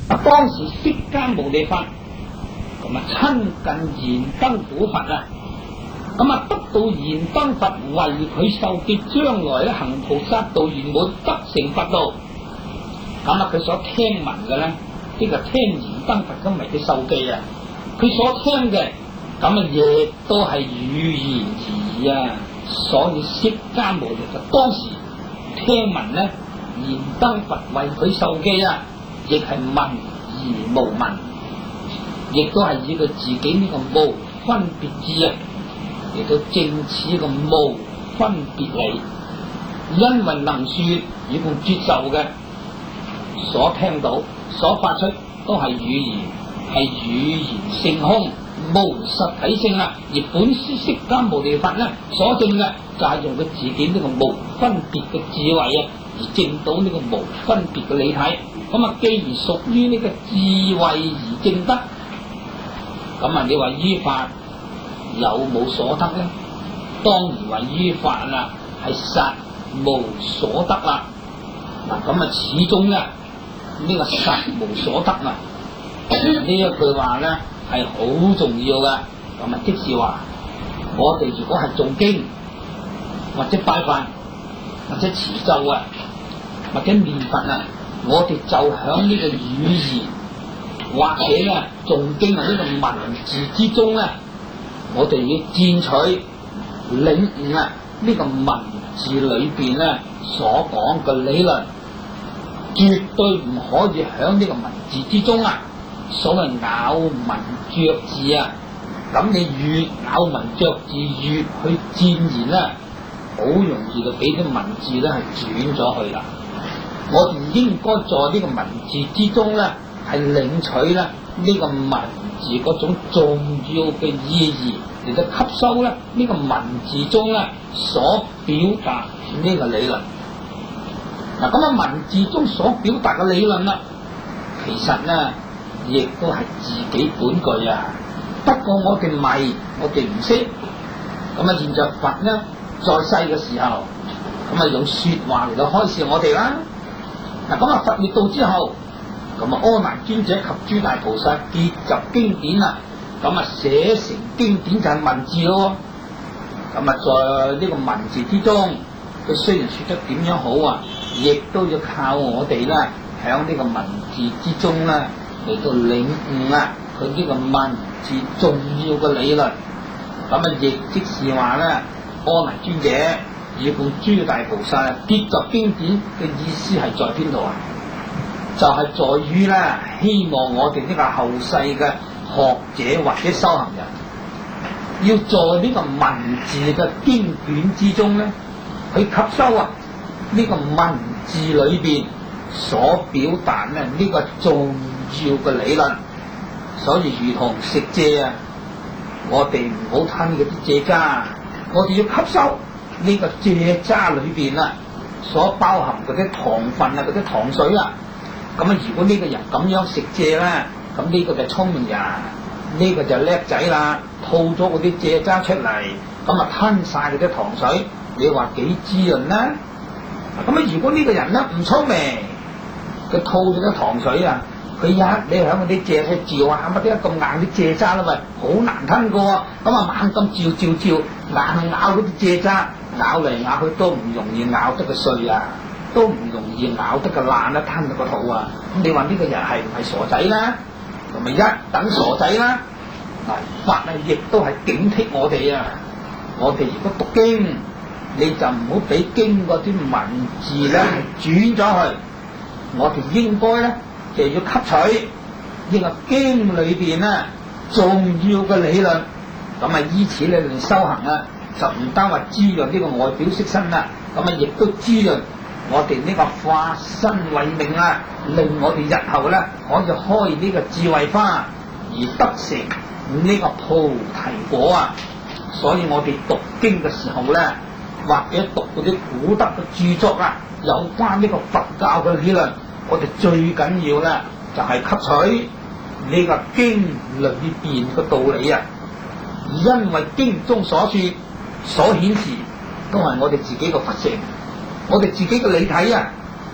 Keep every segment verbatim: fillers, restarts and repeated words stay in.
啊，當時釋迦牟尼佛咁啊親近燃燈古佛啊，咁啊得到燃燈佛為佢受記，將來咧行菩薩道圓滿得成佛道。咁啊佢所聽聞嘅咧，呢個聽燃燈佛咁為佢受記啊，佢所聽嘅咁啊亦都係語言而異啊，所以釋迦牟尼佛當時聽聞咧燃燈佛為佢受記啊，亦係聞而無聞，亦都係以佢自己呢個無分別智啊，亦都正此個無分別理，因為能說以共接受嘅所聽到所發出都係語言，係語言性空，無實體性啊。而本師釋迦牟尼佛咧所證嘅就係用佢自己呢個無分別嘅智慧啊，而證到呢個無分別嘅理體。咁啊，既然屬於呢個智慧而證得，咁啊，你話依法有冇所得咧？當然話依法啦，係實無所得啦。嗱，咁啊，始終咧呢、這個實無所得啊，呢一句話咧係好重要嘅。咁啊，即是話我哋如果係誦經或者拜佛或者持咒啊，或者念佛啊，我哋就響呢個語言或者咧誦經啊呢個文字之中咧，我哋要佔取領悟啊呢個文字裏邊咧所講嘅理論，絕對唔可以響呢個文字之中啊，所謂咬文嚼字啊，咁你越咬文嚼字越去鑽研咧，好容易就俾啲文字咧係轉咗去啦。我哋應該在呢個文字之中咧，係領取咧呢個文字嗰種重要嘅意義，嚟到吸收咧呢個文字中咧所表達呢個理論。嗱，咁啊文字中所表達嘅理論啦，其實咧亦都係自己本具啊。不過我哋迷，我哋唔識。咁啊，現在佛咧在世嘅時候，咁啊用說話嚟到開示我哋啦。嗱，咁啊佛滅度之後，咁啊阿難尊者及諸大菩薩結集經典啊，咁啊寫成經典就係文字咯。咁啊在呢個文字之中，佢雖然說得點樣好啊，亦都要靠我哋咧響呢個文字之中咧嚟到領悟啊佢呢個文字重要嘅理論。咁啊亦即是話咧，阿難尊者以供諸大菩薩結集經典嘅意思係在邊度啊？就係、是、在於咧，希望我哋呢個後世嘅學者或者修行人，要在呢個文字嘅經卷之中咧，去吸收啊呢、這個文字裏邊所表達咧呢、這個重要嘅理論。所以如同食蔗啊，我哋唔好吞嗰啲蔗渣，我哋要吸收呢個蔗渣裏邊啊所包含嗰啲糖分啊，嗰啲糖水啊。咁啊，如果呢個人咁樣食蔗咧，咁呢個就聰明人，呢、這個就叻仔啦，吐咗嗰啲蔗渣出嚟，咁啊吞晒嗰啲糖水，你話幾滋潤啦？咁啊，如果呢個人咧唔聰明，佢吐咗啲糖水啊，佢一你響嗰啲蔗去嚼啊，乜啲咁硬啲蔗渣啦，咪好難吞噶喎。咁啊猛咁嚼嚼嚼，硬咬嗰啲蔗渣，咬嚟咬去都唔容易咬得佢碎啊，都唔容易咬得個爛啊，吞到個肚啊。咁你話呢個人係唔係傻仔啦？咁咪一等傻仔啦。嗱，法啊亦都係警惕我哋啊。我哋如果讀經，你就唔好俾經嗰啲文字咧轉咗去。我哋應該咧就要吸取呢個經裏邊咧重要嘅理論。咁啊，依此理論修行啊，就唔單話滋潤呢個外表色身啦，咁啊亦都滋潤我哋呢個化身為命啊，令我哋日後咧可以開呢個智慧花，而得成呢個菩提果啊。所以我哋讀經嘅時候咧，或者讀嗰啲古德嘅著作啊，有關呢個佛教嘅理論，我哋最緊要咧就係、是、吸取呢個經裏邊嘅道理啊。因為經中所說、所顯示，都係我哋自己嘅佛性，我哋自己嘅理體啊。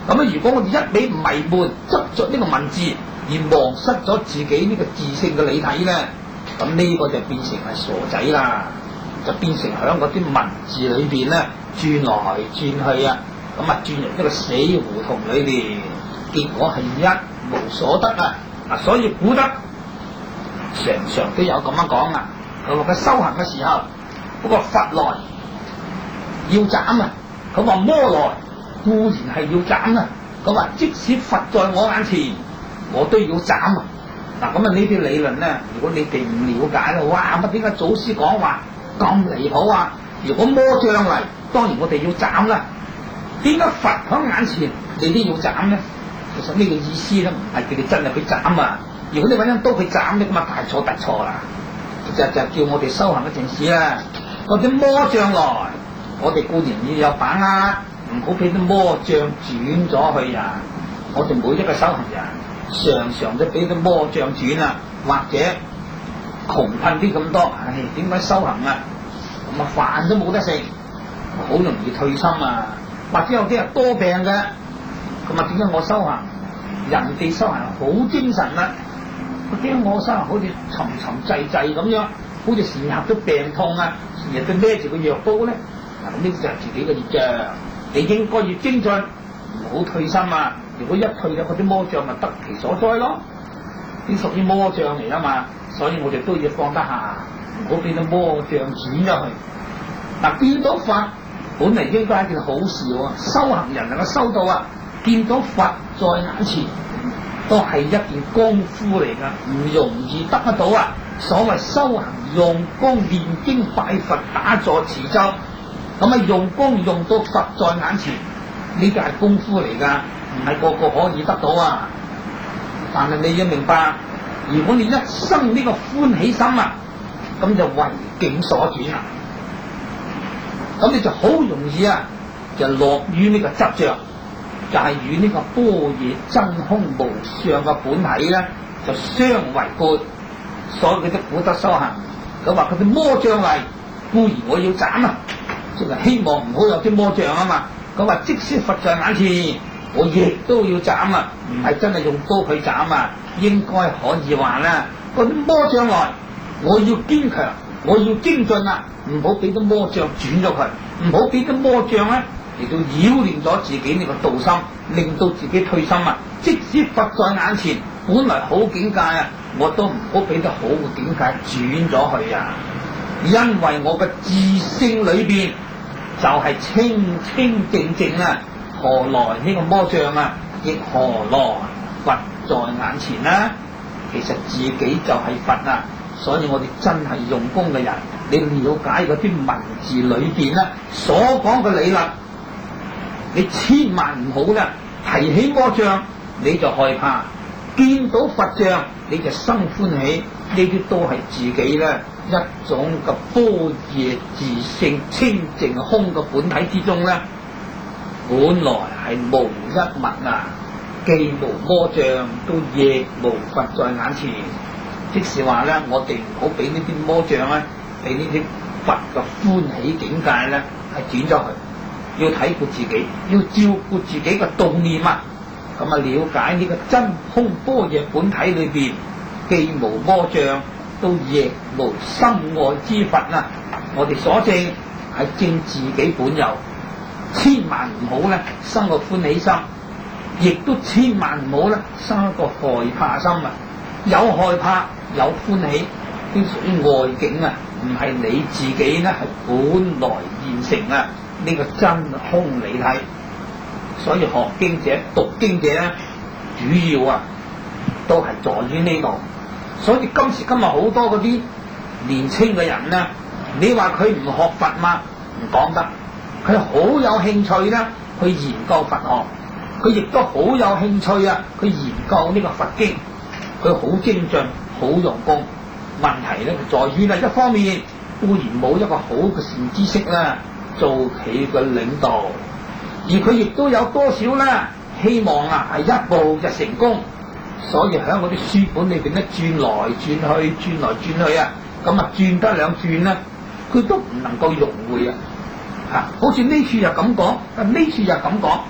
咁啊，如果我哋一味迷悶執着呢個文字，而忘失咗自己呢個自性嘅理體咧，咁呢個就變成係傻仔啦，就變成喺嗰啲文字裏邊咧轉來轉去啊，咁啊轉入一個死胡同裏邊，結果係一無所得啊！啊，所以古德常常都有咁樣講啊，佢話佢修行嘅時候，嗰個佛來要斬啊，佢話魔來固然係要斬啊，佢話即使佛在我眼前，我都要斬啊！嗱，咁啊呢啲理論咧，如果你哋唔了解咧，哇！乜點解祖師講話咁離譜啊？如果魔將嚟，當然我哋要斬啦。點解佛喺眼前你都要斬咧？其實呢個意思咧，唔係叫你真係去斬啊！如果你揾張刀去斬咧，咁啊大錯特錯啦！就就叫我哋修行嘅陣時啦，嗰啲魔將來，我哋固然要有把握，唔好俾啲魔將轉咗去啊！我哋每一個修行人，常常都俾啲魔將轉啊，或者窮困啲咁多，唉，點解修行啊？咁啊飯都冇得食，好容易退心啊！或者有啲人多病嘅。咁啊，點解我修行？人哋修行好精神啦，點解我修行好似沉沉滯滯咁樣，好似成日都病痛啊，成日都孭住個藥煲咧？嗱，咁呢個就係自己嘅業障，你應該要精進，唔好退心啊！如果一退咗，嗰啲魔障咪得其所在咯，啲屬於魔障嚟啊嘛，所以我哋都要放得下，唔好俾啲魔障轉咗去。嗱，見到佛本嚟應該係一件好事喎，修行人能夠修到啊！見到佛在眼前，都係一件功夫嚟噶，唔容易得得到啊！所謂修行用功念經拜佛打坐持咒，咁啊用功用到佛在眼前，呢個係功夫嚟噶，唔係個個可以得到啊！但係你要明白，如果你一生呢個歡喜心啊，咁就為境所轉啊，咁你就好容易啊，就落於呢個執着。就係與呢個般若真空無相嘅本體咧，就相違背。所以佢啲古德修行，佢話佢啲魔障嚟，固然我要斬啊，即係希望唔好有啲魔障啊嘛。佢話即使佛在眼前，我亦都要斬啊，唔係真係用刀去斬啊，應該可以話咧，嗰啲魔障來，我要堅強，我要精進啊，唔好俾啲魔障轉咗佢，唔好俾啲魔障咧。嚟到擾亂咗自己呢個道心，令到自己退心啊！即使佛在眼前，本來好境界啊，我都唔好俾得好嘅境界轉咗去啊！因為我嘅自性裏邊就係清清淨淨啊，何來呢個魔障啊？亦何來佛在眼前呢？其實自己就係佛啊！所以我哋真係用功嘅人，你了解嗰啲文字裏邊咧所講嘅理論。你千萬唔好咧，提起魔障你就害怕，見到佛像你就生歡喜，呢啲都係自己咧一種嘅般若自性清淨空嘅本體之中咧，本來係無一物啊，既無魔障，都亦無佛在眼前。即是話咧，我哋唔好俾呢啲魔障咧，俾呢啲佛嘅歡喜境界咧，係轉咗去。要睇顧自己，要照顧自己嘅動念啊！咁啊，了解呢個真空般若本體裏邊，既無魔障，都亦無心外之佛啊！我哋所證係證自己本有，千萬唔好咧生個歡喜心，亦都千萬唔好咧生一個害怕心啊！有害怕有歡喜，都屬於外境啊，唔係你自己咧係本來現成啊！呢個真空理體，所以學經者、讀經者咧，主要啊都係在於呢度。所以今時今日好多嗰啲年青嘅人咧，你話佢唔學佛嘛？唔講得，佢好有興趣咧去研究佛學，佢亦都好有興趣啊去研究呢個佛經，佢好精進、好用功。問題咧就在於咧，一方面固然冇一個好嘅善知識啦。做佢嘅領導，而佢亦都有多少咧希望啊係一步就成功，所以喺嗰啲書本裏邊咧轉來轉去，轉來轉去啊，咁啊轉得兩轉咧，佢都唔能夠融會啊！嚇，好似呢處又咁講，啊呢處又咁講，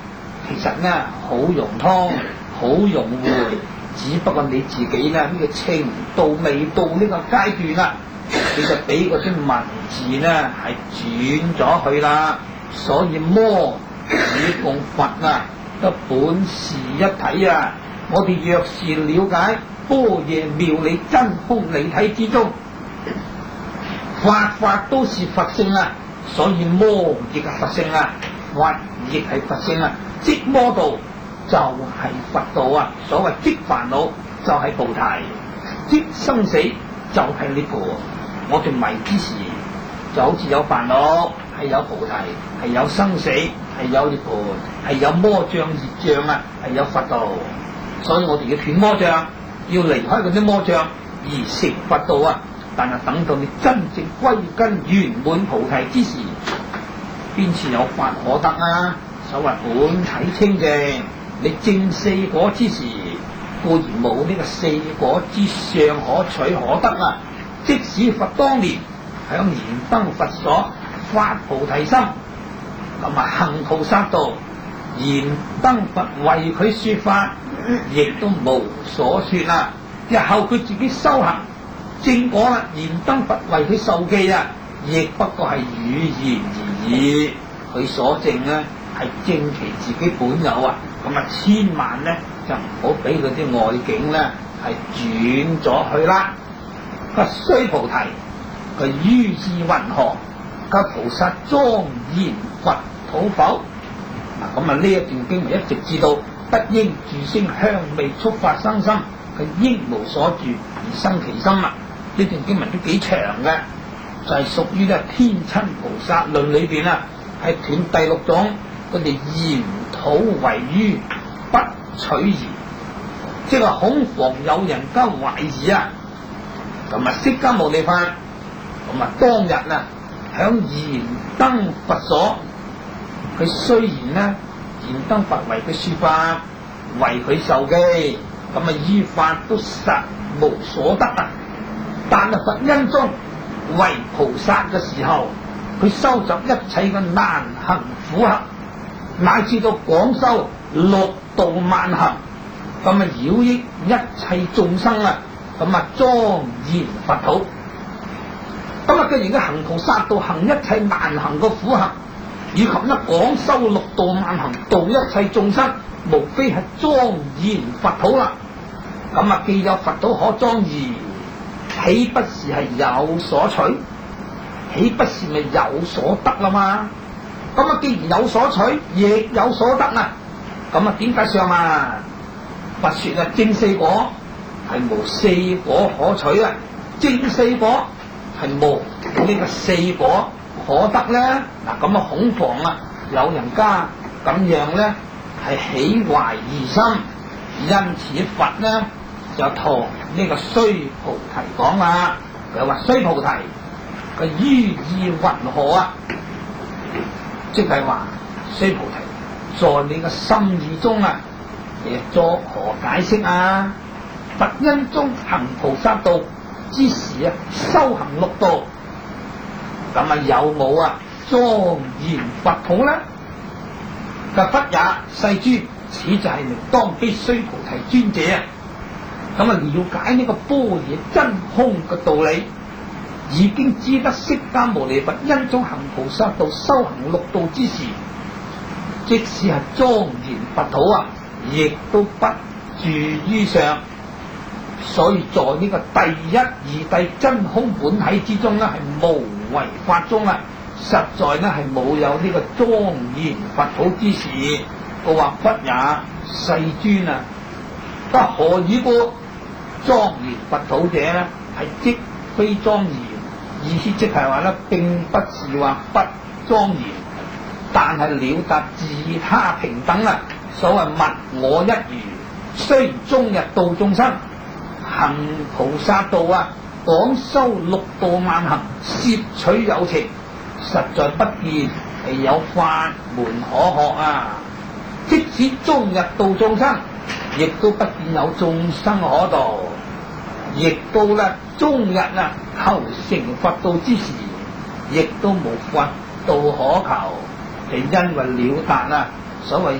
其實呢好融通，好融會，只不過你自己呢呢、呢個程度未到呢個階段啦，你就俾嗰啲文字呢係轉咗去啦。所以魔與共佛啊，都本是一體啊！我哋若是了解般若妙理真空理體之中，法法都是佛性啊，所以魔亦係佛性啊，佛亦係佛性啊。即魔道就係佛道啊！所謂即煩惱就係菩提，即生死就係涅槃。我哋迷之時就好似有煩惱，係有菩提，係有生死，係有涅槃，係有魔障熱障啊，係有佛道。所以我哋要斷魔障，要離開嗰啲魔障而成佛道啊！但係等到你真正歸根圓滿菩提之時，邊處有法可得啊？所謂本體清淨，你證四果之時，固然冇呢個四果之相可取可得啊！即使佛當年響燃燈佛所發菩提心，咁啊行菩薩道，燃燈佛為佢說法，亦都無所說啦。日後佢自己修行正果啦，燃燈佛為佢受記啊，亦不過係語言而已。佢所證呢係證其自己本有啊，咁啊千萬呢就唔好俾嗰啲外境呢係轉咗去啦。不須菩提，佢於意云何？及菩薩莊嚴佛土否？嗱，咁啊呢一段經文一直至到不應住聲香味觸法生心，佢應無所住而生其心啊！呢段經文都幾長嘅，就係屬於咧天親菩薩論裏邊啊，係斷第六種，佢哋言土為於不取疑，即係恐防有人家懷疑啊！咁啊釋迦牟尼佛，咁啊當日啊響燃燈佛所，佢雖然呢燃燈佛為佢說法，為佢受記，咁啊依法都實無所得啊！但係佛因中為菩薩嘅時候，佢收集一切嘅難行苦行，乃至到廣修六度萬行，咁啊饒益一切眾生啊！咁啊莊嚴佛土，咁啊既然佢行菩薩道，行一切難行嘅苦行，以及一廣修六度萬行，度一切眾生，無非係莊嚴佛土啦。咁啊既有佛土可莊嚴，豈不是係有所取？豈不是咪有所得啦嘛？咁啊既然有所取，亦有所得啊！咁啊點解上啊？佛說啊證四果係無四果可取啊，證四果係無呢個四果可得咧。嗱咁啊恐防啊有人家咁樣咧係起懷疑心，因此佛呢就同呢個須菩提講啦，佢話須菩提，佢於意云何啊？即係話須菩提，在你嘅心意中啊，你作何解釋啊？佛因中行菩薩道之時啊，修行六道，咁啊有冇啊莊嚴佛土咧？就不也，世尊，此就係明當非須菩提尊者啊！咁啊了解呢個般若真空嘅道理，已經知得釋迦牟尼佛因中行菩薩道修行六道之時，即使係莊嚴佛土啊，亦都不住於上。所以在呢個第一義諦真空本體之中呢，係無為法中啊，實在呢係冇有呢個莊嚴佛土之事。我話不也，世尊啊，不何以故？莊嚴佛土者呢，係即非莊嚴，意思即係話呢，並不是話不莊嚴，但係了達自他平等啊。所謂物我一如，雖然終日度眾生。行菩薩道啊，廣修六度萬行，攝取有情，實在不見係有法門可學啊！即使終日度眾生，亦都不見有眾生可度，亦都咧終日啊求成佛道之時，亦都無佛道可求，係因為了達啊所謂一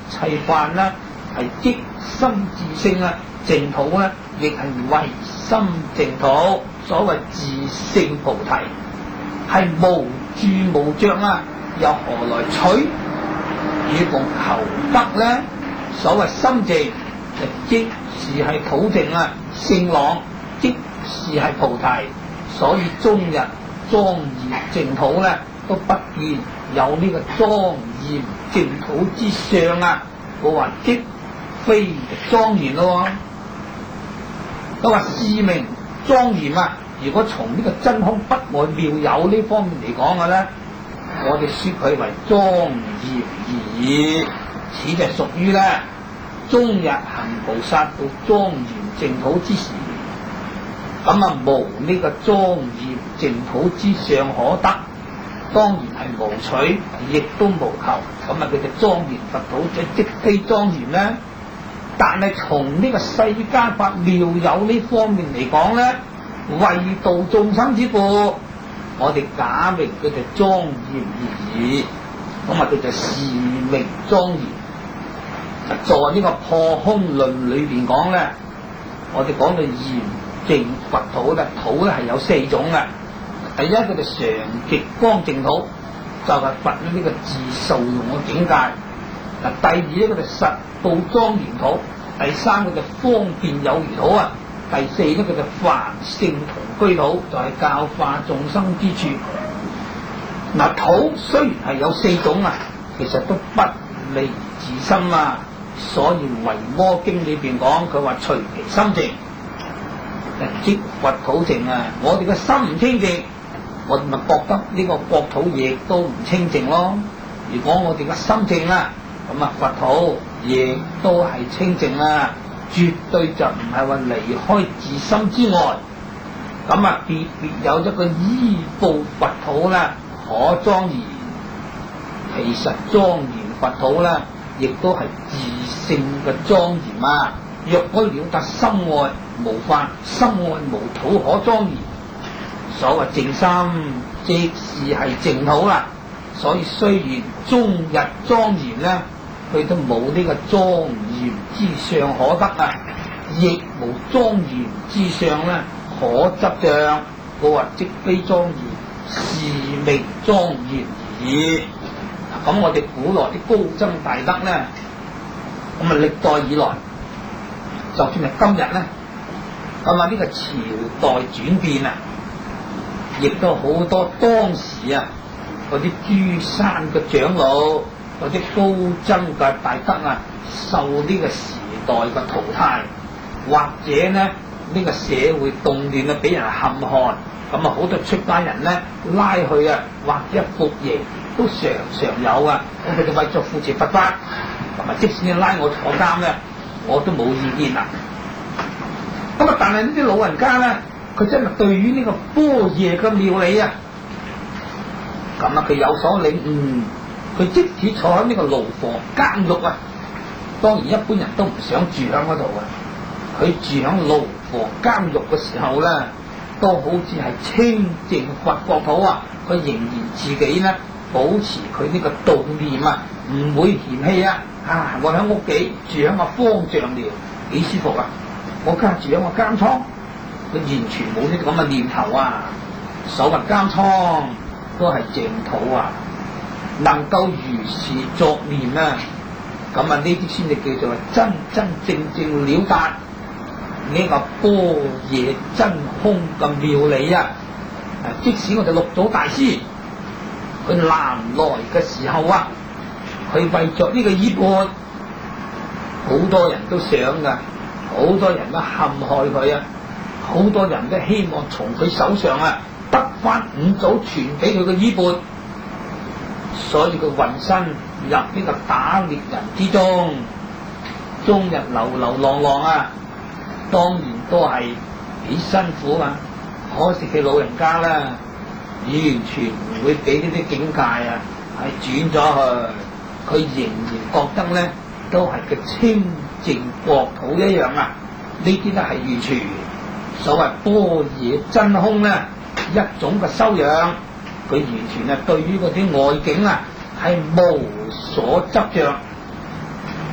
切飯啦，係即心自性啊，淨土咧亦係唯心淨土。所謂自性菩提係無住無着啊，又何來取與共求得呢？所謂心淨，即是係土淨啊，性朗即是係菩提。所以終日莊嚴淨土咧，都不見有呢個莊嚴淨土之相啊！我話即非莊嚴咯，都話是名莊嚴啊！如果從呢個真空不外妙有呢方面嚟講嘅咧，我哋說佢為莊嚴而已。此就屬於咧終日行菩薩到莊嚴淨土之時，咁啊無呢個莊嚴淨土之相可得，當然係無取，亦都無求。咁啊佢嘅莊嚴佛土就即非莊嚴咧。但係從呢個世間法妙有呢方面嚟講咧，為度眾生之故，我哋假名佢就莊嚴而已。咁啊佢就示名莊嚴。在呢個破空論裏邊講咧，我哋講到嚴淨佛土咧，土咧係有四種嘅。第一佢就常寂光淨土，就係、是、佛呢個自受用嘅境界。嗱，第二咧佢就實報莊嚴土，第三佢就方便有餘土啊，第四咧佢就凡聖同居土，就係、是、教化眾生之處。嗱，土雖然係有四種啊，其實都不離自心啊。所以《維摩經》裏邊講，佢話隨其心淨，即佛土淨啊！我哋嘅心唔清淨，我哋咪覺得呢個國土亦都唔清淨咯。如果我哋嘅心淨啦，咁啊佛土亦都係清淨啦，絕對就唔係話離開自心之外。咁啊，別別有一個依報佛土啦，可莊嚴。其實莊嚴佛土啦，亦都係自性嘅莊嚴啊！若果了達心外，無法心外無土可莊嚴。所謂淨心，即是係淨土啦。所以雖然終日莊嚴咧，佢都冇呢個莊嚴之相可得啊，亦無莊嚴之相咧可執著。我話即非莊嚴，是名莊嚴而已。咁我哋古來啲高僧大德咧，咁啊歷代以來，就算係今日咧，咁啊呢個朝代轉變啊，亦都好多當時啊嗰啲諸山嘅長老，嗰啲高僧嘅大德啊，受呢個時代嘅淘汰，或者咧呢、呢個社會動亂啊，俾人陷害，咁啊好多出家人咧拉去啊，或者服刑。都常常有啊！咁佢哋為咗扶持佛法，同埋即使你拉我坐監咧，我都冇意見啦。咁啊，但係呢啲老人家咧，佢真係對於呢個般若嘅妙理啊，咁啊佢有所領悟。佢即使坐喺呢個牢房監獄啊，當然一般人都唔想住喺嗰度啊。佢住喺牢房監獄嘅時候咧，都好似係清淨佛國土啊！佢仍然自己咧。保持佢呢個道念啊，唔會嫌棄啊！啊，我喺屋企住喺個方丈寮，幾舒服啊！我家住喺個監倉，佢完全冇呢啲咁嘅念頭啊！所謂監倉都係淨土啊，能夠如是作念啊，咁啊呢啲先至叫做真真正正了達呢個般若真空嘅妙理啊！即使我哋六祖大師。佢南來嘅時候啊，佢為着呢個衣缽，好多人都想噶，好多人都陷害佢啊，好多人都希望從佢手上啊得翻五祖傳俾佢嘅衣缽，所以佢渾身入呢個打獵人之中，終日流流浪浪啊，當然都係幾辛苦啊，可惜佢老人家啦。完全唔會俾呢啲境界啊，係轉咗去，佢仍然覺得咧都係個清淨國土一樣啊！呢啲咧係完全所謂般若真空咧一種嘅修養，佢完全啊對於嗰啲外境啊係無所執着。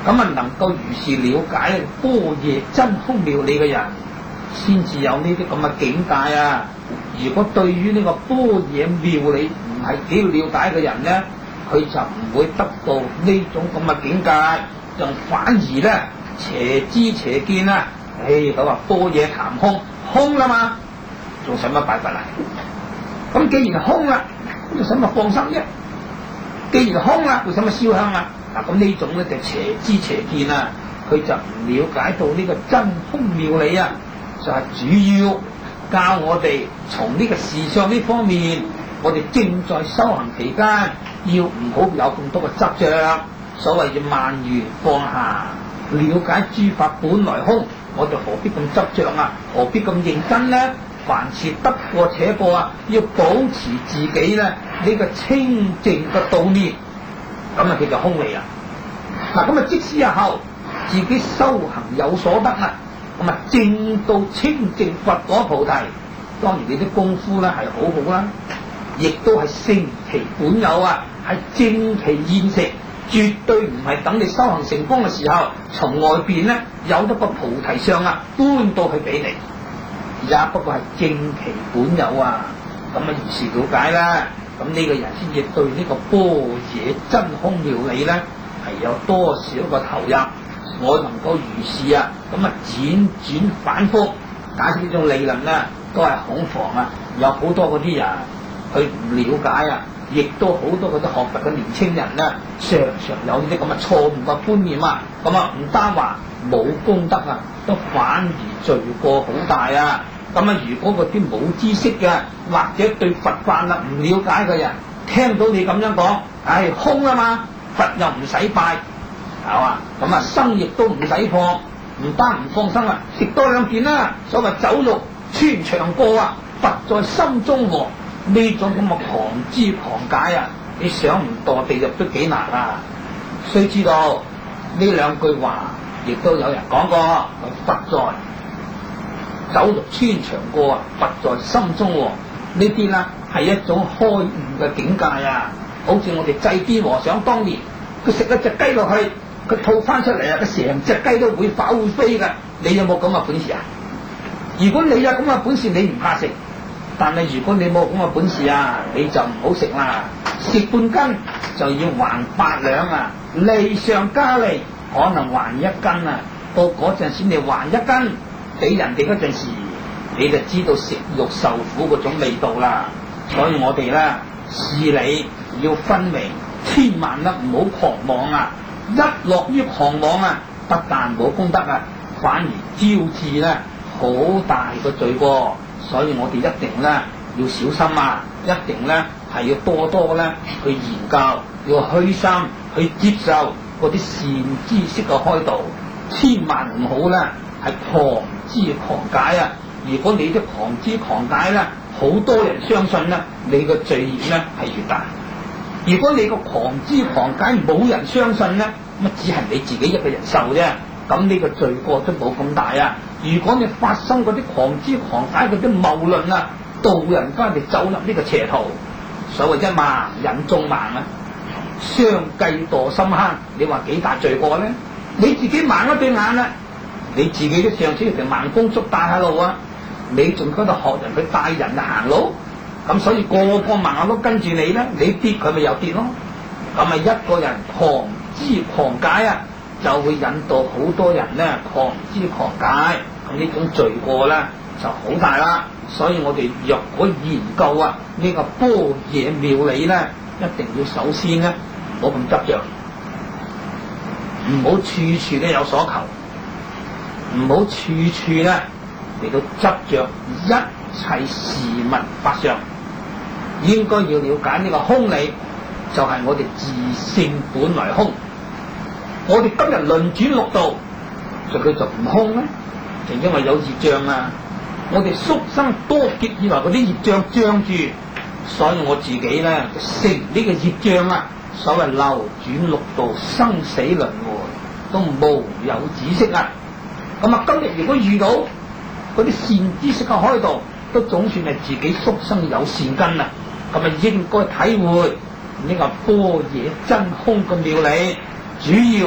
咁啊能夠如是了解般若真空妙理嘅人，先至有呢啲咁嘅境界啊！如果對於呢個般若妙理唔係幾了解嘅人咧，佢就唔會得到呢種咁嘅境界，就反而咧邪知邪見啊！唉、哎，佢話般若談空，空啦嘛，仲使乜拜佛啊？咁既然空啦，咁就使乜放生啫？既然空啦，會使乜燒香啊？嗱，咁呢種咧就邪知邪見啊，佢就唔了解到呢個真空妙理啊，就係、是、主要教我哋從呢個事相呢方面，我哋正在修行期間，要唔好有咁多嘅執着，所謂要萬緣放下，了解諸法本來空，我哋何必咁執着啊？何必咁認真呢？凡事得過且過啊，要保持自己咧呢、這個清淨嘅道念，咁啊叫做空理啊。嗱，咁啊即使日後自己修行有所得啊，咁啊證到清淨佛果菩提，當然你啲功夫咧係好好啦，亦都係成其本有啊，係正其現實，絕對唔係等你修行成功嘅時候，從外邊咧有一個菩提相啊搬到去俾你。也不過係正其本有啊，咁啊如是了解啦，咁呢個人先至對呢個般若真空妙理咧係有多少個投入，我能夠如是啊，咁啊輾轉反覆解釋呢種理論咧，都係恐防啊，有好多嗰啲人佢唔了解啊，亦都好多嗰啲學佛嘅年青人咧，常常有呢啲咁嘅錯誤嘅觀念啊，咁啊唔單話冇功德啊，都反而罪過好大啊！咁啊，如果嗰啲冇知識嘅，或者對佛法啊唔了解嘅人，聽到你咁樣講，唉，空啊嘛，佛又唔使拜，係嘛？咁啊，生亦都唔使放，唔單唔放生啊，食多兩件啦。所謂酒肉穿腸過啊，佛在心中喎。呢種咁嘅狂知狂解啊，你想唔墮地獄都幾難啊！須知道呢兩句話，亦都有人講過，佛在酒肉穿腸過啊，佛在心中喎。呢啲啦係一種開悟嘅境界啊！好似我哋濟邊和尚當年，佢食一隻雞落去，佢吐翻出嚟啊，佢成隻雞都會跑會飛㗎。你有冇咁嘅本事啊？如果你有咁嘅本事，你唔怕食。但係如果你冇咁嘅本事啊，你就唔好食啦。食半斤就要還八兩啊，利上加利，可能還一斤啊。到嗰陣時你還一斤俾人哋嗰陣時，你就知道食肉受苦嗰種味道啦。所以我哋咧事理要分明，千萬咧唔好狂妄啊！一落於狂妄啊，不但冇功德啊，反而招致咧好大個罪過。所以我哋一定咧要小心啊！一定咧係要多多咧去研究，要虛心去接受嗰啲善知識嘅開導，千萬唔好咧係狂知狂解啊！如果你啲狂知狂解咧，好多人相信咧，你個罪孽咧係越大。如果你個狂知狂解冇人相信咧，咁只係你自己一個人受啫。咁呢個罪過都冇咁大啊！如果你發生嗰啲狂知狂解嗰啲謬論啊，導人翻嚟走入呢個邪途，所謂一盲引眾盲啊，相繼墮深坑。你話幾大罪過咧？你自己盲一對眼啦，你自己都上次條盲公竹帶下路啊，你仲喺度學人去帶人行路，咁所以個個盲都跟住你咧，你跌佢咪又跌咯。咁咪一個人狂知狂解啊，就會引導好多人咧狂知狂解，咁呢種罪過咧就好大啦。所以我哋若果研究啊呢個般若妙理咧，一定要首先咧唔好咁執着，唔好處處都有所求，唔好處處咧嚟到執着一切事物法相，應該要了解呢個空理，就係我哋自性本來空。我哋今日輪轉六道，就佢就唔空咧，就因為有業障啊！我哋宿生多劫以來嗰啲業障障住，所以我自己咧就成呢個業障啊！所謂流轉六道，生死輪迴，都無有止息啊！咁啊，今日如果遇到嗰啲善知識嘅開導，都總算係自己宿生有善根啊！咁啊，應該體會呢個般若真空嘅妙理。主要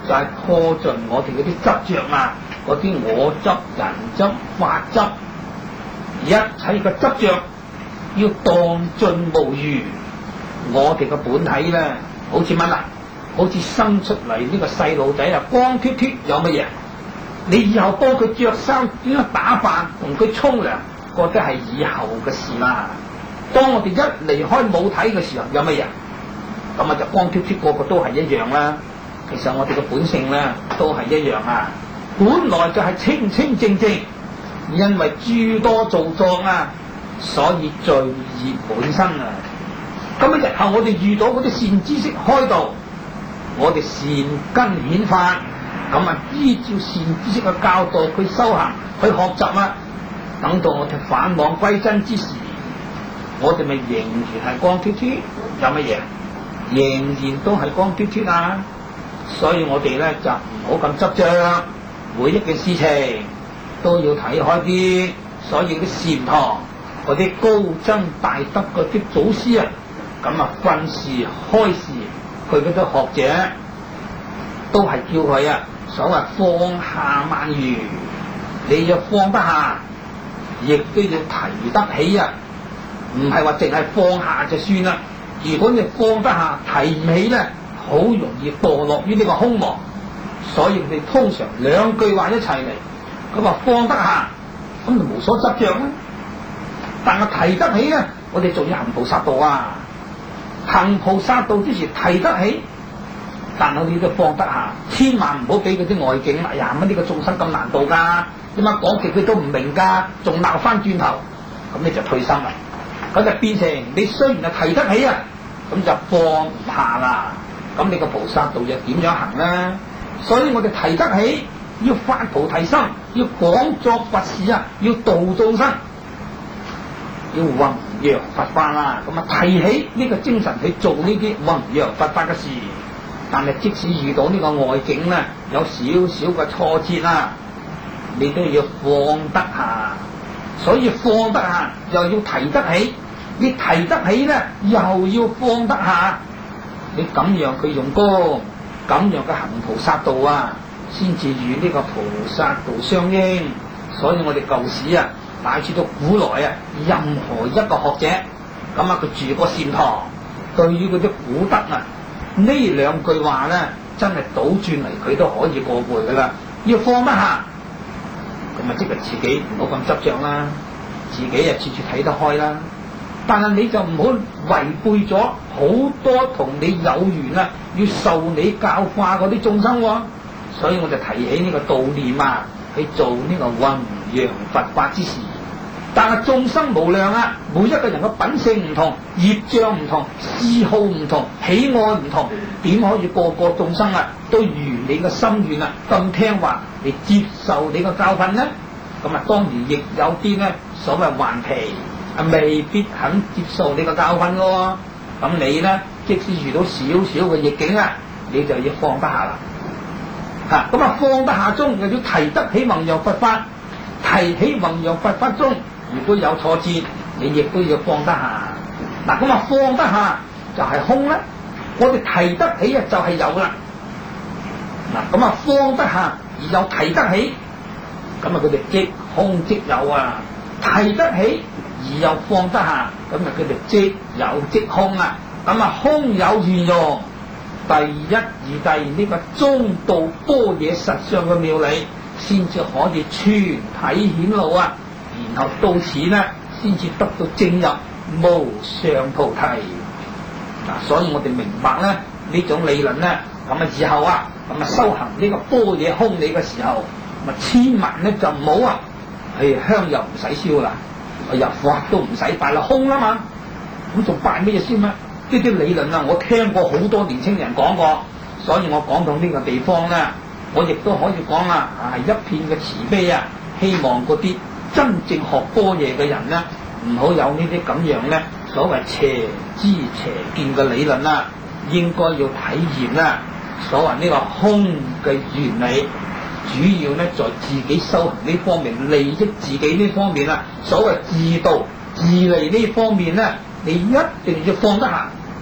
就係破盡我哋嗰啲執着啊，嗰啲我執、人執、法執，一切嘅執着要當盡無餘。我哋嘅本體咧，好似乜啊？好似生出嚟呢個細路仔啊，光脫脫有乜嘢？你以後幫佢着衫、點樣打扮、同佢沖涼，覺得係以後嘅事啦。當我哋一離開母體嘅時候，有乜嘢？咁啊就光脫脫，個個都係一樣啦。其實我哋嘅本性咧都係一樣啊，本來就係清清正正，因為諸多造作啊，所以罪業本身啊。咁啊日後我哋遇到嗰啲善知識開導，我哋善根顯發，咁啊依照善知識嘅教導去修行去學習啊，等到我哋返往歸真之時，我哋咪仍然係光脫脫，有乜嘢？仍然都係光脫脫啊！所以我哋咧就唔好咁執着，每一件事情都要睇開啲。所以啲禪堂嗰啲高僧大德嗰啲祖師啊，咁啊訓示開示佢嗰啲學者，都係叫佢啊所謂放下萬餘，你要放得下，亦都要提得起啊！唔係話淨係放下就算啦。如果你放得下，提唔起咧，好容易墮落於呢個空亡。所以佢哋通常兩句話一齊嚟，佢話放得下，咁就無所執着啦。但係提得起咧，我哋仲要行菩薩道啊！行菩薩道之前提得起，但係你都放得下，千萬唔好俾嗰啲外境哎呀乜呢個眾生咁難度噶，點解講極佢都唔明噶，仲鬧翻轉頭，咁你就退心啦。咁就變成你雖然係提得起啊，咁就放唔下啦。咁你個菩薩道又點樣行呢？所以我哋提得起，要發菩提心，要廣作佛事啊，要度眾生，要弘揚佛法啦。咁啊提起呢個精神去做呢啲弘揚佛法嘅事。但係即使遇到呢個外境咧，有少少嘅挫折啦，你都要放得下。所以放得下又要提得起，你提得起咧又要放得下。你咁樣佢用功，咁樣嘅行菩薩道啊，先至與呢個菩薩道相應。所以我哋舊時啊，乃至到古來啊，任何一個學者，咁啊佢住個禪堂，對於嗰啲古德啊，呢兩句話咧，真係倒轉嚟佢都可以過背噶啦。要放得下，咁啊即係自己唔好咁執着啦，自己啊處處睇得開啦。但係你就唔好違背咗好多同你有緣啊，要受你教化嗰啲眾生喎。所以我就提起呢個悼念啊，去做呢個弘揚佛法之事。但係眾生無量啊，每一個人嘅品性唔同，業障唔同，嗜好唔同，喜愛唔同，點可以個個眾生啊都如你嘅心願啊咁聽話嚟接受你嘅教訓呢？咁啊當然亦有啲呢所謂頑皮啊，未必肯接受你嘅教訓咯。咁你呢，即使遇到少少嘅逆境啊，你就要放得下啦。嚇咁啊，放得下中又要提得起弘揚佛法，提起弘揚佛法中，如果有挫折，你亦都要放得下。嗱咁啊，放得下就係空啦。我哋提得起啊，就係有啦。嗱咁啊，放得下而又提得起，咁啊佢哋即空即有啊。提得起而又放得下，咁啊佢哋即有即空啊。咁啊空有圓融，第一而第二呢個中道般若實相嘅妙理，先至可以全體顯露啊。然後到此呢，先至得到證入無上菩提。嗱，所以我哋明白咧呢種理論咧，咁啊以後啊，咁啊修行呢個般若空理嘅時候，咁啊千萬咧就唔好啊，係香又唔使燒啦，哎呀佛都唔使拜啦，空啦嘛，咁仲拜咩嘢先啊？呢啲理論啊，我聽過好多年青人講過，所以我講到呢個地方咧，我亦都可以講啊，係一片嘅慈悲啊，希望嗰啲真正學般若嘅人咧，唔好有呢啲咁樣咧，所謂邪知邪見嘅理論啦，應該要體驗啦，所謂呢個空嘅原理，主要咧在自己修行呢方面，利益自己呢方面啊，所謂自度自利呢方面咧，你一定要放得下。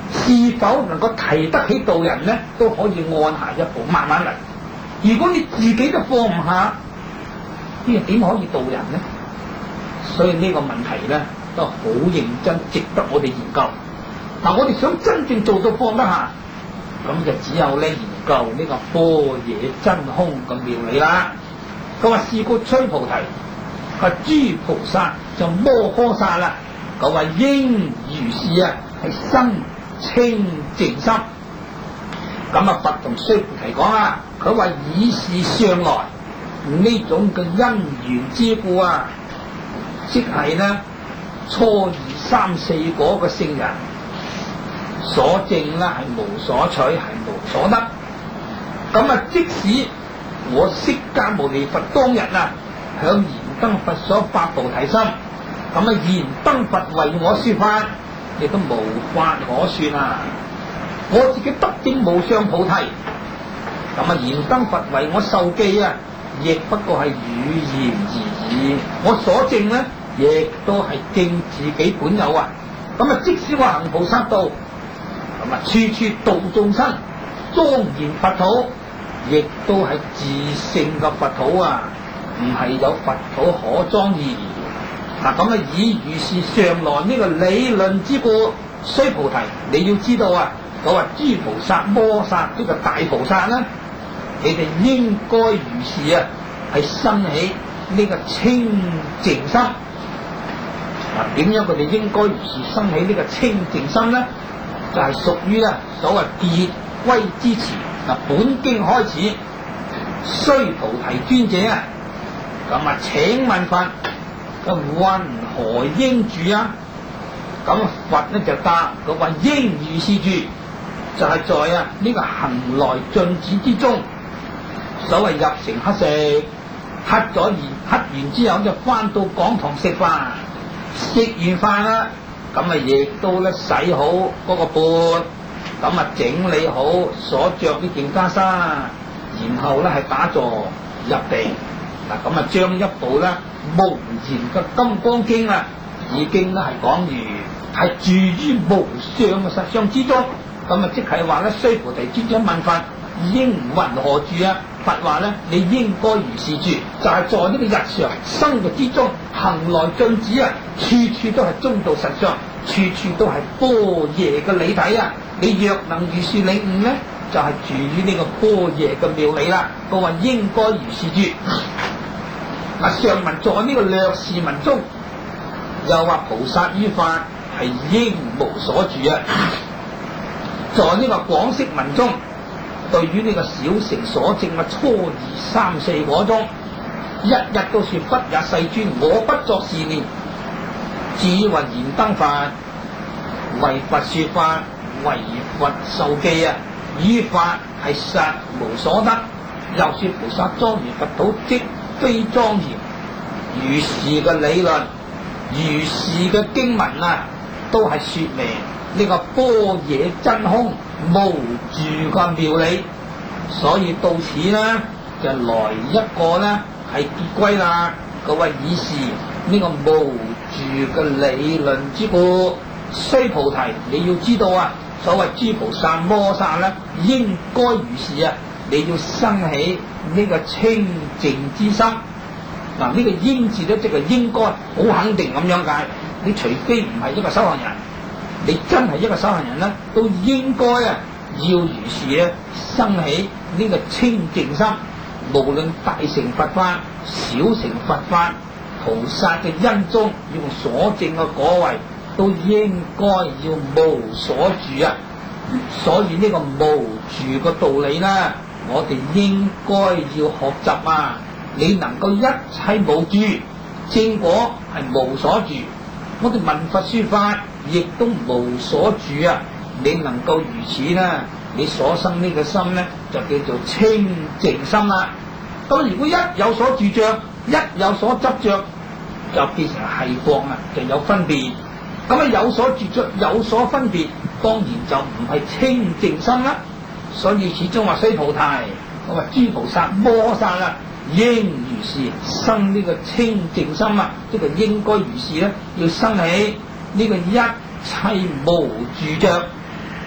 是否能夠提得起度人呢？都可以按下一步，慢慢嚟。如果你自己都放唔下，呢個點可以度人呢？所以呢個問題咧都好認真，值得我哋研究。嗱，我哋想真正做到放得下，咁就只有咧研究呢個般若真空嘅妙理啦。佢話是故須菩提，佢諸菩薩就摩訶薩啦。佢話應如是啊，係生清淨心。咁啊，佛同須菩提講啦，佢話以是上來呢種嘅因緣之故啊，即係呢初二三四果嘅聖人所證啦，係無所取，係無所得。咁啊，即使我釋迦牟尼佛當日啊，向燃燈佛所發菩提心，咁啊，燃燈佛為我說法，亦都無法可算啊！我自己得證無上菩提，咁啊，燃燈佛為我授記啊，亦不過係語言而已。我所證呢，亦都係證自己本有啊。咁啊，即使我行菩薩道，咁啊，處處度眾生，莊嚴佛土，亦都係自性嘅佛土啊，唔係有佛土可莊嚴。嗱，咁啊，以如是上來呢個理論之故，須菩提，你要知道啊，我話諸菩薩摩薩呢個大菩薩呢，你哋應該如是啊，係生起呢個清淨心。嗱，點樣佢哋應該如是生起呢個清淨心呢？就係屬於咧所謂別歸之詞。嗱，本經開始，須菩提尊者啊，咁啊請問佛，咁云何應住啊？咁佛呢就答，佢話應如是住，就係、是、在啊呢、這個行來進止之中，所謂入城乞食，乞咗完乞完之後就翻到講堂食飯，食完飯啦，咁啊亦都咧洗好嗰個缽，咁啊整理好所着呢件袈裟，然後咧係打坐入定。嗱，咁啊將一部咧無言嘅金剛經啊，已經咧係講完，係住於無相嘅實相之中。咁啊即係話咧，須菩提尊者問佛應云何住啊？佛話咧，你應該如是住，就係、是、在呢個日常生活之中行來進止啊，處處都係中道實相，處處都係般若嘅理體啊！你若能如是領悟咧，就係、是、住於呢個般若嘅妙理啦。佢話應該如是住。嗱，上文在呢個略示文中，又話菩薩於法係應無所住啊。在呢個廣釋文中，對於呢個小乘所證嘅初二三四果中，一日都說不也世尊，我不作是念。至於話燃燈佛為佛說法，為佛授記啊，於法係實無所得。又說菩薩莊嚴佛土即非莊嚴，如是嘅理論，如是嘅經文啊，都係說明呢個般若真空無住嘅妙理。所以到此呢，就來一個呢係結歸啦。佢話以是呢個無住嘅理論之故，須菩提，你要知道啊，所謂諸菩薩摩薩咧，應該如是啊。你要生起呢個清淨之心。嗱，呢個應字咧，即係應該好肯定咁樣解。你除非唔係一個修行人，你真係一個修行人咧，都應該啊要如是咧生起呢個清淨心。無論大乘佛法、小乘佛法，菩薩嘅因中用所證嘅果位，都應該要無所住啊。所以呢個無住嘅道理咧，我哋應該要學習啊！你能夠一切無住，正果係無所住。我哋聞佛說法亦都無所住啊！你能夠如此啦，你所生呢個心咧，就叫做清淨心啦。咁如果一有所住着，一有所執着，就變成係放啦，就有分別。咁啊有所住着，有所分別，當然就唔係清淨心啦。所以始終話須菩提，我話諸菩薩摩薩啦，應如是生呢個清淨心啊，即係應該如是咧，要生起呢個一切無住着。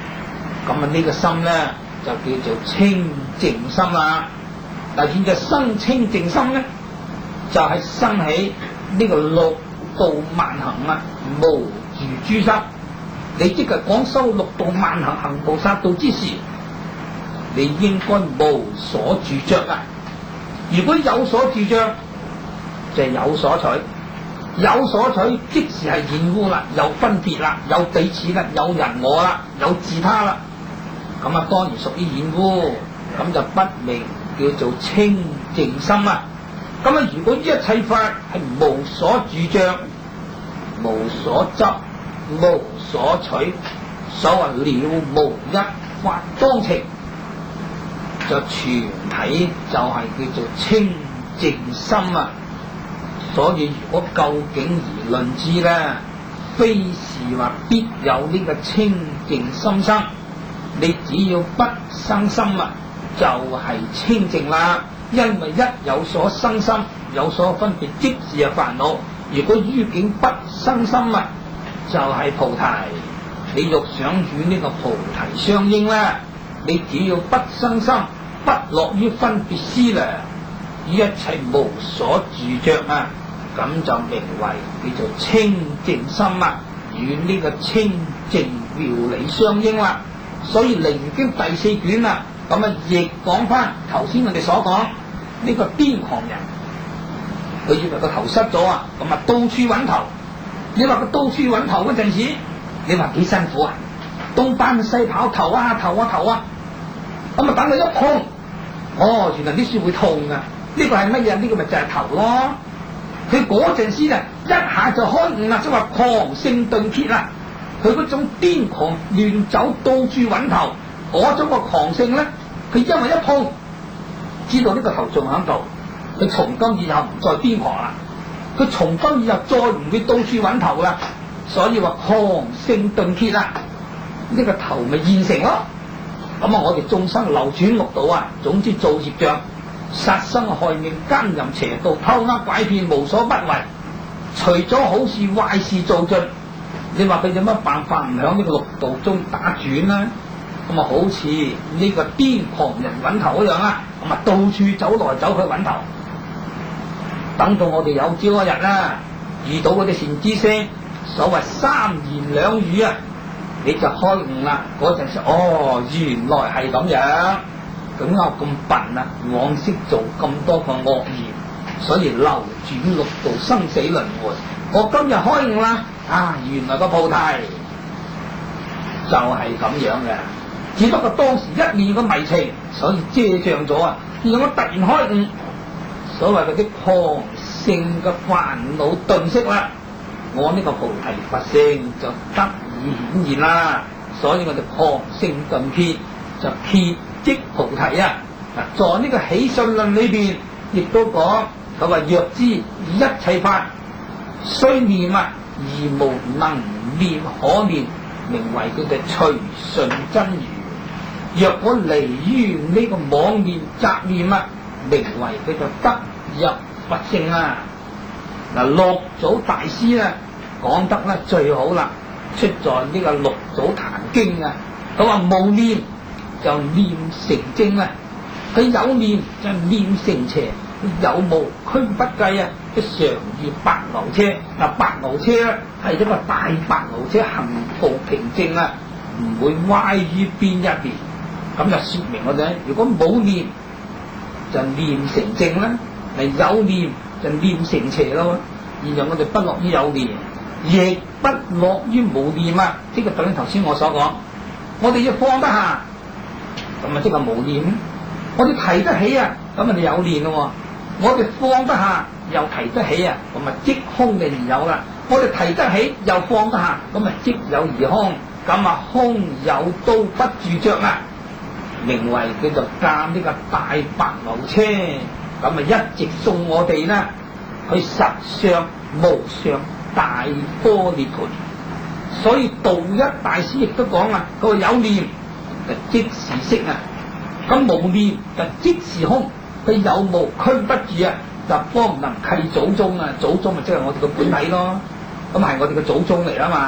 咁啊呢個心咧就叫做清淨心啦。嗱，現在生清淨心咧，就係、是、生起呢個六度萬行啊，無住諸心。你即係講修六度萬行行菩薩道之時，你應該無所住着啊。如果有所住着，就係、是、有所取。有所取即時係染污啦，有分別啦，有彼此啦，有人我啦，有自他啦，咁啊當然屬於染污，咁就不明叫做清淨心啊。咁啊如果一切法係無所住着、無所執、無所取，所謂了無一法當情，就全體就係叫做清淨心啊。所以如果究竟而論之咧，非是話必有呢個清淨心生，你只要不生心啊，就係、是、清淨啦。因為一有所生心，有所分別，即是係煩惱。如果於境不生心啊，就係、是、菩提。你欲想與呢個菩提相應咧，你只要不生心，不落於分別思量，一切無所住着啊，咁就名為叫做清淨心啊，與呢個清淨妙理相應啦。所以《楞嚴經》第四卷啊，咁啊亦講翻頭先我哋所講呢個癲狂人，佢以為個頭失咗啊，咁啊到處揾頭。你話佢到處揾頭嗰陣時，你話幾辛苦啊？東奔西跑，頭啊頭啊頭啊，咁啊等佢一碰，哦，原來啲書會痛噶。呢個係乜嘢？呢個咪就係頭咯。佢嗰陣時啊，一下就開悟啦，即係話狂性頓歇啦。佢嗰種癲狂亂走，到處揾頭，嗰種個狂性咧，佢因為一碰，知道呢個頭仲喺度，佢從今以後唔再癲狂啦。佢從今以後再唔會到處揾頭啦。所以話狂性頓歇啊，呢、這個頭咪現成咯。咁啊，我哋眾生流轉六道啊，總之做業障。殺生害命、奸淫邪道、偷呃拐騙，無所不為。除咗好事壞事做盡，你話佢有乜辦法唔響呢個六道中打轉呢？咁啊，好似呢個癲狂人揾頭一樣啊，咁啊到處走來走去揾頭。等到我哋有朝一日啦，遇到嗰啲善知識，所謂三言兩語啊，你就開悟啦。嗰陣時，哦，原來係咁樣。咁我咁笨啊，往昔做咁多個惡業，所以流轉六道生死輪迴。我今日開悟啦，啊，原來個菩提就係咁樣嘅，只不過當時一念個迷情，所以遮障咗啊。而我突然開悟，所謂嗰啲狂性嘅煩惱頓息啦，我呢個菩提佛性就得以顯現啦。所以我哋狂性頓歇就歇即菩提啊！嗱，在呢個起信論裏邊，亦都講佢話若知一切法雖念啊，而無能念可念，名為佢嘅隨順真如。若果離於呢個妄念雜念啊，名為佢就得入佛性啊！嗱，六祖大師咧講得咧最好啦，出在呢個六祖壇經啊，佢話無念就念成正啊，佢有念就念成邪，有無俱不計啊！佢常遇白牛車，嗱，白牛車咧係一個大白牛車，行步平正啊，唔會歪於邊一邊。咁就說明我哋，如果冇念就念成正啦，咪有念就念成邪咯。然後我哋不落於有念，亦不落於無念啊！呢個等於頭先我所講，我哋要放得下。咁啊，即係無念。我哋提得起啊，咁啊，你有念咯。我哋放得下，又提得起啊，咁啊，即空嘅而有啦。我哋提得起，又放得下，咁啊，即有而空。咁啊，空有都不住着啊，名為叫做駕呢個大白牛車。咁啊，一直送我哋咧去實相無上大般涅槃。所以道一大師亦都講啊，佢話有念就即是識啊，咁無念就即是空，佢有無俱不住啊，就方能契祖宗啊，祖宗咪即係我哋個本體咯，咁係我哋個祖宗嚟啊嘛，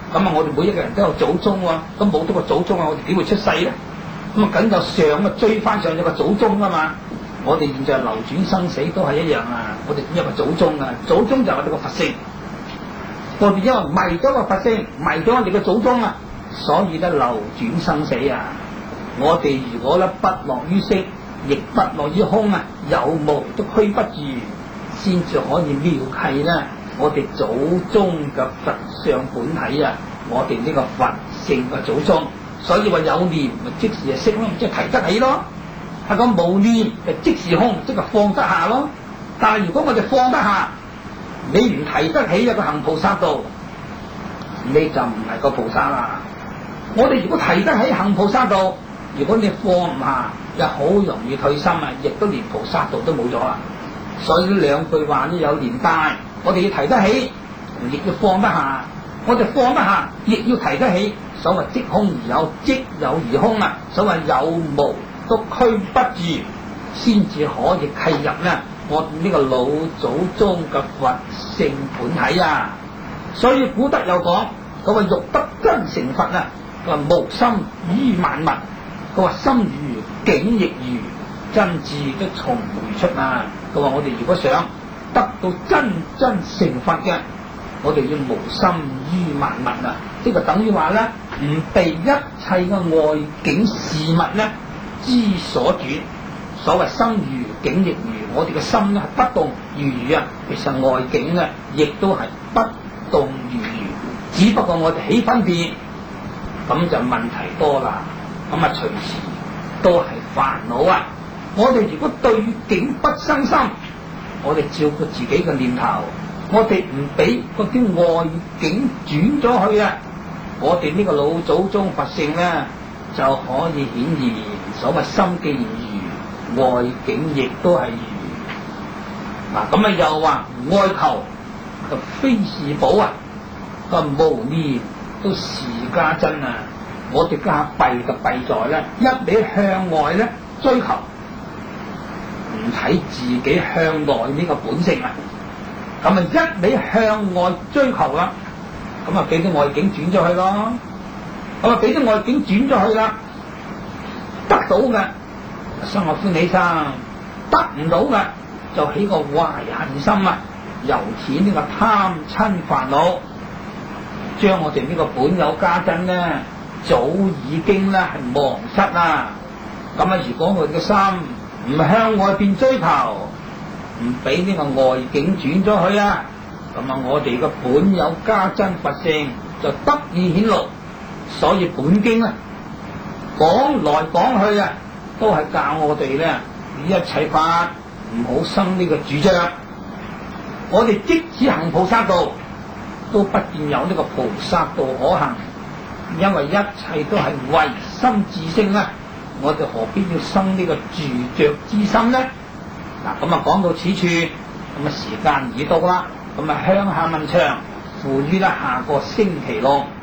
咁啊，我哋每一個人都有祖宗喎，咁冇咗個祖宗啊，我哋點會出世咧？咁啊，梗就上啊追翻上咗個祖宗啊嘛！我哋現在流轉生死都係一樣啊！我哋有個祖宗啊，祖宗就係我哋個佛性。我哋因為迷咗個佛性，迷咗我哋嘅祖宗啊，所以咧流轉生死啊！我哋如果咧不落於色，亦不落於空啊，有無都拘不住，先至可以妙契咧。我哋祖宗嘅佛相本體啊，我哋呢個佛性嘅祖宗，所以話有念咪即時係識咯，即係提得起咯。係講冇念就即時空，即係放得下咯。但係如果我哋放得下，你唔提得起一個行菩薩道，你就唔係個菩薩啦。我哋如果提得起行菩薩道，如果你放唔下，就好容易退心啊，亦都連菩薩道都冇咗啦。所以呢兩句話都有連帶，我哋要提得起，亦要放得下。我哋放得下，亦要提得起。所謂即空而有，即有而空啊。所謂有無都拘不住，先至可以契入咧我呢個老祖宗嘅佛性本體啊。所以古德有講，佢話欲得真成佛啊，佢話無心於萬物，佢話心如境亦如，真智都從回出啊。佢話我哋如果想得到真真成佛嘅，我哋要無心於萬物啊，即係等於話咧，唔被一切嘅外境事物咧之所轉。所謂心如境亦如，我哋嘅心咧係不動如如啊，其實外境咧亦都係不動如如，只不過我哋起分別，咁就問題多啦。咁啊隨時都係煩惱啊！我哋如果對境不生心，我哋照顧自己嘅念頭，我哋唔俾嗰啲外境轉咗去啊，我哋呢個老祖宗佛性咧就可以顯現。所謂心既然如，外境亦都係如。嗱，咁啊又話外求就非是寶啊，個無念都是家珍啊！我哋家弊就弊在咧，一味向外咧追求，唔睇自己向內呢個本性啊！咁啊一味向外追求啦，咁啊俾啲外境轉咗去咯，咁啊俾啲外境轉咗去啦，得到嘅生活歡喜心，得唔到嘅就起個懷恨心啊，由此呢個貪嗔煩惱，將我哋呢個本有家珍咧，早已經咧係忘失啦。咁啊，如果我哋嘅心唔向外邊追求，唔俾呢個外境轉咗去啊，咁啊，我哋嘅本有家珍佛性就得以顯露。所以本經咧講來講去啊，都係教我哋咧一切法唔好生呢個主張。我哋即使行菩薩道，都不見有呢個菩薩道可行，因為一切都係唯心自性啊！我哋何必要生呢個住着之心呢？嗱，咁啊講到此處，咁啊時間已到啦，咁啊鄉下問長，付於咧下個星期六。